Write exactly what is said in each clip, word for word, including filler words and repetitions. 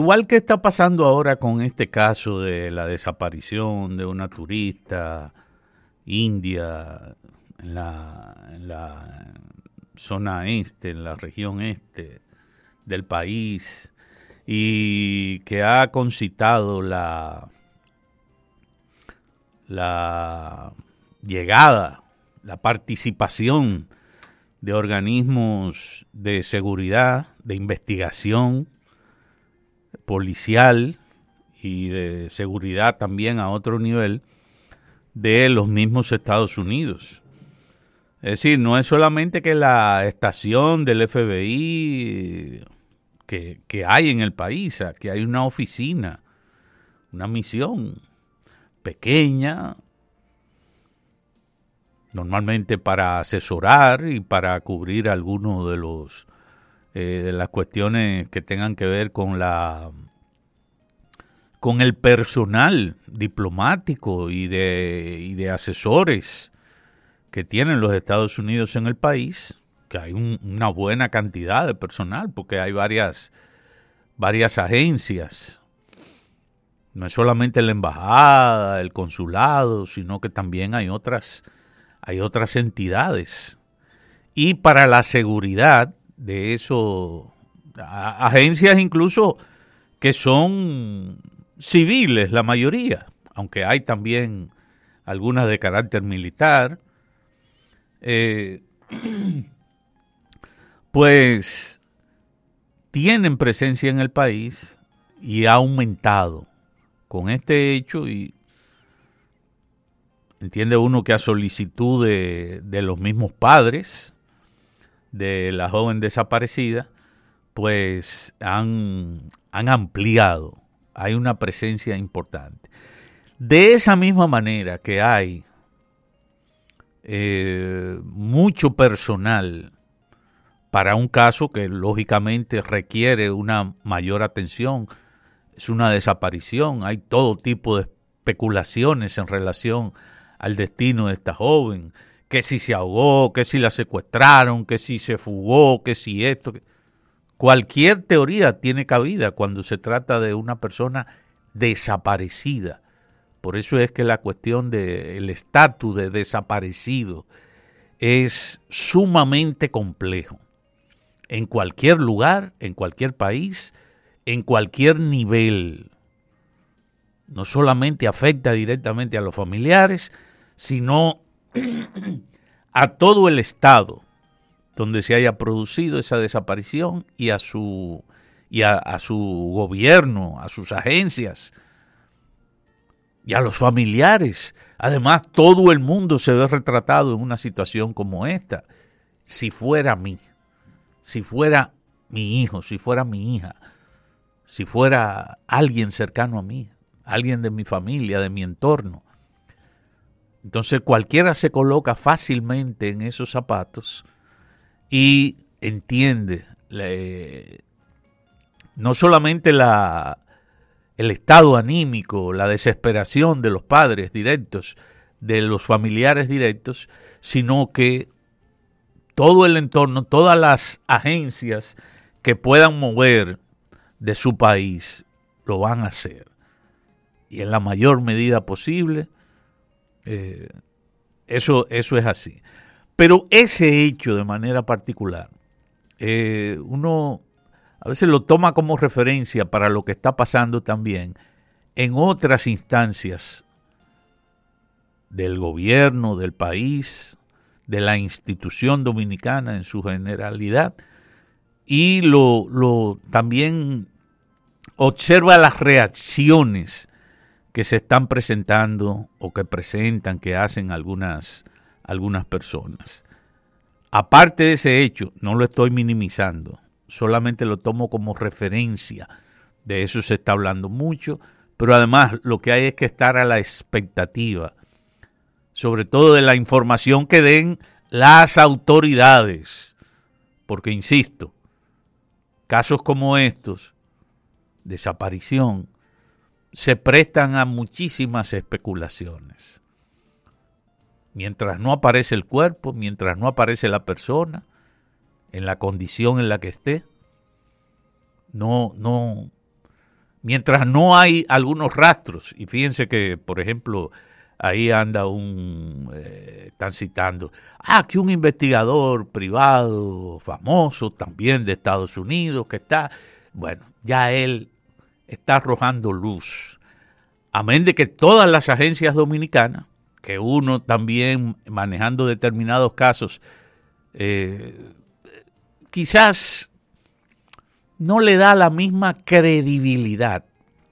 Igual que está pasando ahora con este caso de la desaparición de una turista india en la, en la zona este, en la región este del país, y que ha concitado la, la llegada, la participación de organismos de seguridad, de investigación policial y de seguridad también a otro nivel de los mismos Estados Unidos. Es decir, no es solamente que la estación del F B I que, que hay en el país, que hay una oficina, una misión pequeña, normalmente para asesorar y para cubrir algunos de los eh, de las cuestiones que tengan que ver con la con el personal diplomático y de y de asesores que tienen los Estados Unidos en el país, que hay un, una buena cantidad de personal, porque hay varias varias agencias. No es solamente la embajada, el consulado, sino que también hay otras hay otras entidades. Y para la seguridad de eso, a, agencias incluso que son civiles, la mayoría, aunque hay también algunas de carácter militar, eh, pues tienen presencia en el país y ha aumentado con este hecho. Y entiende uno que a solicitud de, de los mismos padres de la joven desaparecida, pues han, han ampliado, hay una presencia importante. De esa misma manera que hay eh, mucho personal para un caso que lógicamente requiere una mayor atención, es una desaparición, hay todo tipo de especulaciones en relación al destino de esta joven, que si se ahogó, que si la secuestraron, que si se fugó, que si esto. Cualquier teoría tiene cabida cuando se trata de una persona desaparecida. Por eso es que la cuestión del estatus de desaparecido es sumamente complejo. En cualquier lugar, en cualquier país, en cualquier nivel. No solamente afecta directamente a los familiares, sino a todo el estado donde se haya producido esa desaparición y a su y a, a su gobierno, a sus agencias y a los familiares. Además, todo el mundo se ve retratado en una situación como esta. Si fuera mí, si fuera mi hijo, si fuera mi hija, si fuera alguien cercano a mí, alguien de mi familia, de mi entorno. Entonces cualquiera se coloca fácilmente en esos zapatos y entiende le, no solamente la, el estado anímico, la desesperación de los padres directos, de los familiares directos, sino que todo el entorno, todas las agencias que puedan mover de su país, lo van a hacer. Y en la mayor medida posible, eh, eso, eso es así. Pero ese hecho de manera particular, eh, uno a veces lo toma como referencia para lo que está pasando también en otras instancias del gobierno, del país, de la institución dominicana en su generalidad, y lo, lo también observa las reacciones que se están presentando o que presentan, que hacen algunas, algunas personas. Aparte de ese hecho, no lo estoy minimizando, solamente lo tomo como referencia, de eso se está hablando mucho, pero además lo que hay es que estar a la expectativa, sobre todo de la información que den las autoridades, porque insisto, casos como estos, desaparición, se prestan a muchísimas especulaciones. Mientras no aparece el cuerpo, mientras no aparece la persona, en la condición en la que esté, no, no, mientras no hay algunos rastros, y fíjense que, por ejemplo, ahí anda un, eh, están citando, ah, que un investigador privado famoso, también de Estados Unidos, que está, bueno, ya él está arrojando luz. Amén de que todas las agencias dominicanas, que uno también manejando determinados casos, eh, quizás no le da la misma credibilidad,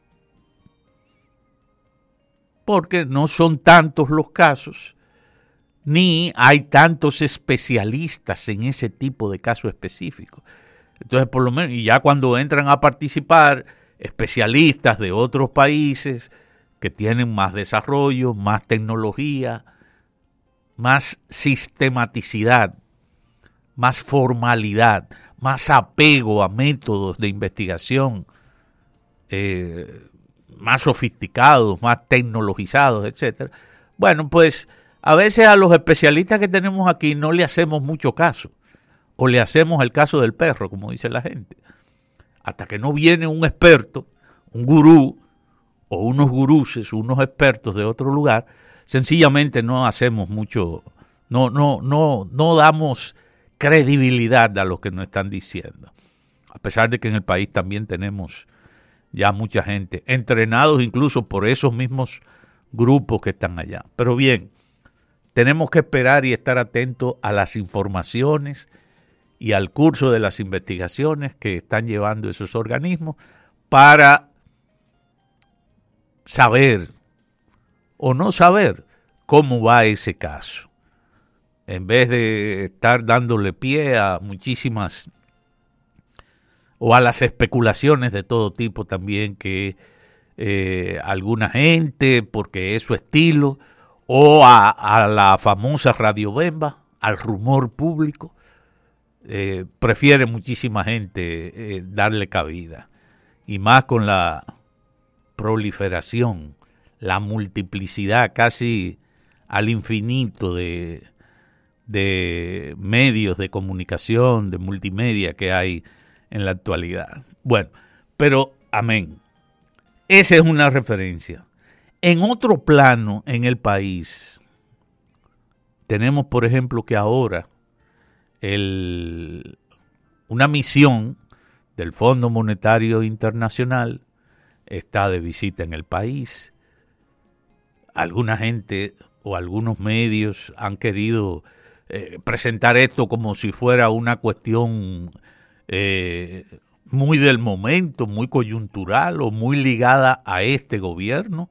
porque no son tantos los casos, ni hay tantos especialistas en ese tipo de casos específicos. Entonces, por lo menos, y ya cuando entran a participar especialistas de otros países que tienen más desarrollo, más tecnología, más sistematicidad, más formalidad, más apego a métodos de investigación eh, más sofisticados, más tecnologizados, etcétera. Bueno, pues a veces a los especialistas que tenemos aquí no le hacemos mucho caso, o le hacemos el caso del perro, como dice la gente. Hasta que no viene un experto, un gurú, o unos guruses, unos expertos de otro lugar, sencillamente no hacemos mucho, no, no, no, no damos credibilidad a lo que nos están diciendo. A pesar de que en el país también tenemos ya mucha gente, entrenados incluso por esos mismos grupos que están allá. Pero bien, tenemos que esperar y estar atentos a las informaciones y al curso de las investigaciones que están llevando esos organismos para saber o no saber cómo va ese caso. En vez de estar dándole pie a muchísimas o a las especulaciones de todo tipo también que eh, alguna gente, porque es su estilo, o a, a la famosa radiobemba, al rumor público, eh, prefiere muchísima gente eh, darle cabida. Y más con la proliferación, la multiplicidad casi al infinito de, de medios de comunicación, de multimedia que hay en la actualidad. Bueno, pero amén. Esa es una referencia. En otro plano en el país, tenemos, por ejemplo, que ahora el, una misión del Fondo Monetario Internacional está de visita en el país. Alguna gente o algunos medios han querido eh, presentar esto como si fuera una cuestión Eh, muy del momento, muy coyuntural o muy ligada a este gobierno,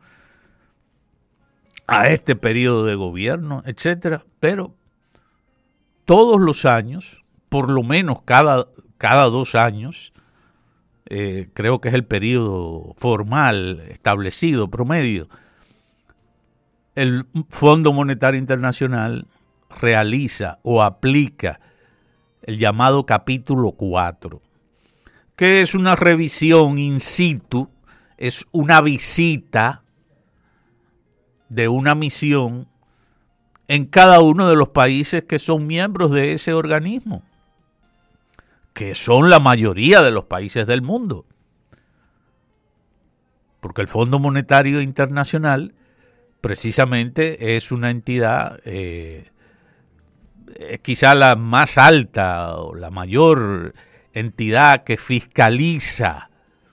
a este periodo de gobierno, etcétera. Pero todos los años, por lo menos cada, cada dos años, eh, creo que es el periodo formal establecido, promedio, el Fondo Monetario Internacional realiza o aplica el llamado capítulo cuatro, que es una revisión in situ, es una visita de una misión en cada uno de los países que son miembros de ese organismo, que son la mayoría de los países del mundo. Porque el Fondo Monetario Internacional precisamente es una entidad eh, es quizá la más alta o la mayor entidad que fiscaliza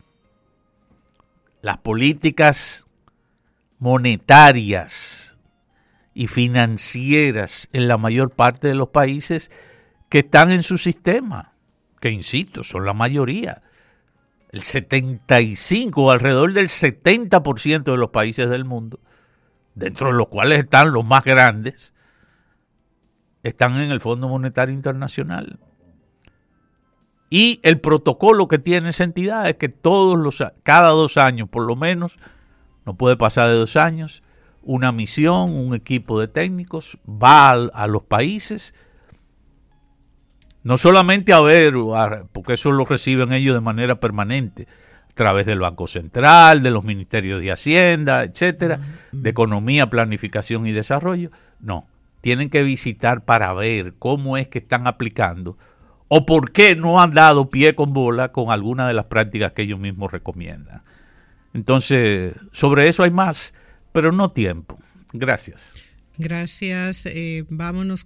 las políticas monetarias y financieras en la mayor parte de los países que están en su sistema, que insisto, son la mayoría. El setenta y cinco o alrededor del setenta por ciento de los países del mundo, dentro de los cuales están los más grandes, están en el Fondo Monetario Internacional. Y el protocolo que tiene esa entidad es que todos los cada dos años, por lo menos, no puede pasar de dos años, una misión, un equipo de técnicos va a, a los países, no solamente a ver, porque eso lo reciben ellos de manera permanente, a través del Banco Central, de los Ministerios de Hacienda, etcétera, de Economía, Planificación y Desarrollo, no. Tienen que visitar para ver cómo es que están aplicando o por qué no han dado pie con bola con alguna de las prácticas que ellos mismos recomiendan. Entonces, sobre eso hay más, pero no tiempo. Gracias. Gracias. Eh, vámonos